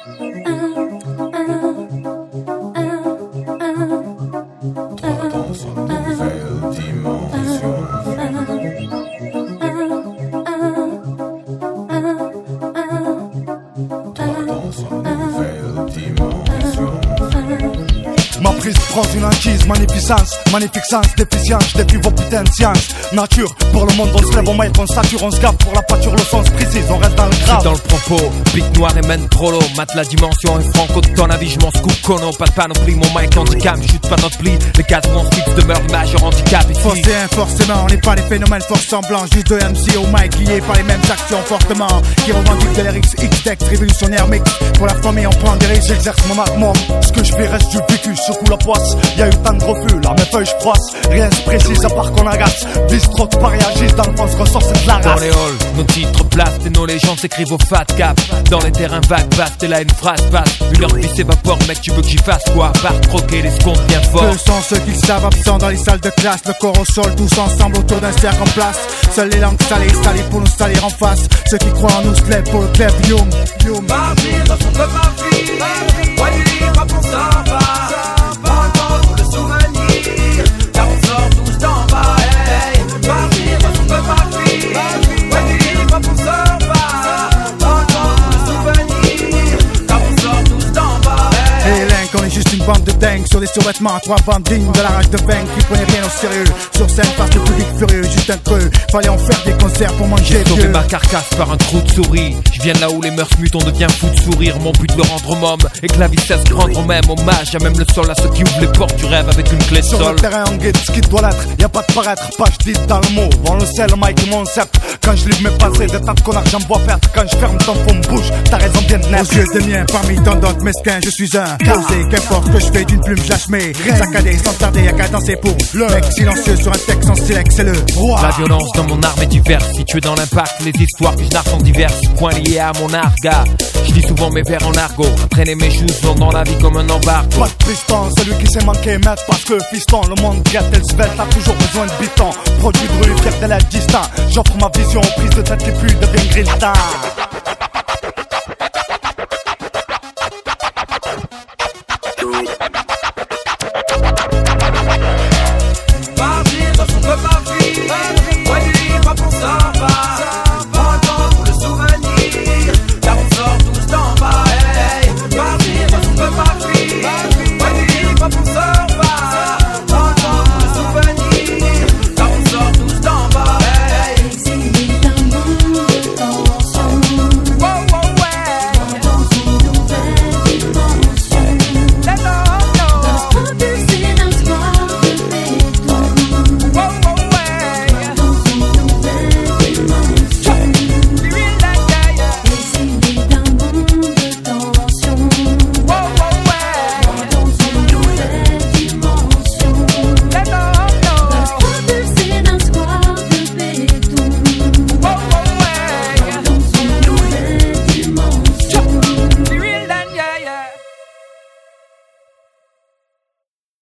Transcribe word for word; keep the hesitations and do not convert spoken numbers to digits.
Dans une nouvelle dimension. Ma prise prend une inquise, magnificence, magnificence, déficience, je défie vos putains de sciences. Nature, pour le monde on se lève, on maille, on sature, on se gaffe, pour la pâture le sens précise, on reste dans le grave. J'suis dans le propos, big noir et mène trop l'eau, mate la dimension et franco de ton avis, j'm'en scoop cono, pas de panoplie, mon mic handicap, j'chute pas notre pli, les cadres on fixe demeure l'image en handicap ici. Forcément, forcément, on n'est pas les phénomènes force semblants, juste deux M C au mic liés par les mêmes actions fortement, qui revendiquent de l'R X, X-Dex, révolutionnaire mix, pour la famille on prend des risques, j'exerce mon art mort, ce que je fais reste du vécu, secoue la poisse. Y'a eu tant de refus, là mes feuilles j'froisse. Rien se précise à part qu'on agace. Bistro de Paris agissent dans le fond, ce qu'on sort c'est de la race. Dans les halls, nos titres blastent et nos légendes s'écrivent au fat cap. Dans les terrains vagues vastes et là une phrase passe. Une heure de vie s'évapore, mec tu veux que j'y fasse quoi? Par croquer les secondes bien fort. Peu sont ceux qui savent absents dans les salles de classe. Le corps au sol, tous ensemble autour d'un cercle en place. Seules les langues salées, salées pour nous salir en face. Ceux qui croient en nous se lèvent pour le club Youm, Youm. Marvin dans son club Marvin, ouais il est pas pour ça va. Juste une bande de dingues sur des survêtements, trois bandes dignes de la rage de vaincre qui prenaient rien au sérieux. Sur scène face le public furieux, juste un creux. Fallait en faire des concerts pour manger J'ai sauvé ma carcasse par un trou de souris. Je viens de là où les mœurs mutent, on devient fou de sourire. Mon but de le rendre homme et que la vie cesse de rendre même hommage à même le sol, à ceux qui ouvrent les portes du rêve avec une clé de sol. Sur le terrain on guide ce qui doit l'être, y'a pas de paraître, pas je dis dans le mot. Bon le sel, le mic et mon sceptre. Quand je livre mes passés, des tas de connards j'en bois perdre. Quand je ferme ton fond me bouge, t'as raison bien de naître. Aux yeux des miens, parmi tant d'autres mesquins, je suis un causé, qu'importe que je fais d'une plume, j'lâche mes saccadés sans tarder, y'a qu'à danser pour le mec silencieux sur un texte en silex, c'est le roi. La violence dans mon arme est diverse, située dans l'impact, les histoires que je narre sont diverses, points liés à mon arga. Je lis souvent mes vers en argot, entraîner mes choses vont dans la vie comme un embargo. Pas de piston, celui qui s'est manqué maître parce que fiston, le monde gâte et le svelte a toujours besoin de biton. Produit de rue, fier de la distant, j'offre ma vision, prise de tête qui pue devient grille.